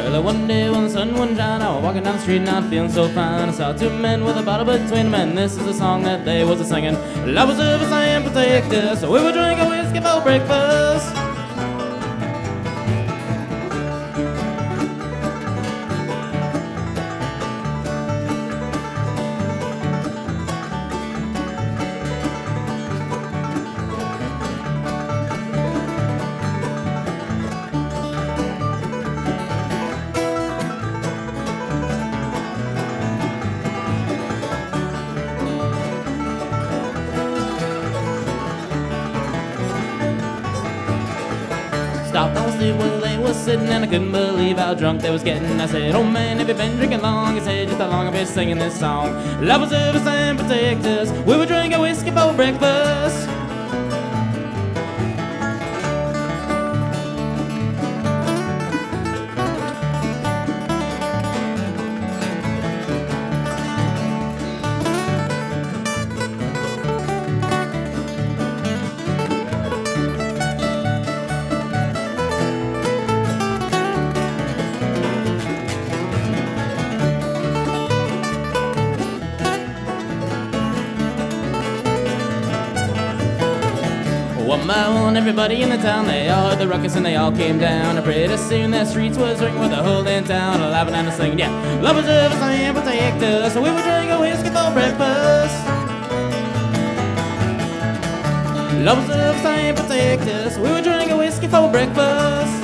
Early one day when the sun went down, I was walking down the street not feeling so fine. I saw two men with a bottle between them, and this is the song that they was a-singing. Lovers of us and protectors, so we were drinking whiskey for breakfast. Stopped on the street where they was sitting, and I couldn't believe how drunk they was getting. I said, oh man, have you been drinking long? He said, just how long I've been singing this song. Lovers of us and protectors, we were drinking whiskey for breakfast. One by one, everybody in the town, they all heard the ruckus and they all came down. And pretty soon the streets was ringing with the whole damn town, laughing and singing, yeah. Lovers of us and protectors, so we were drinking whiskey for breakfast. Lovers of us and protectors, we were drinking whiskey for breakfast.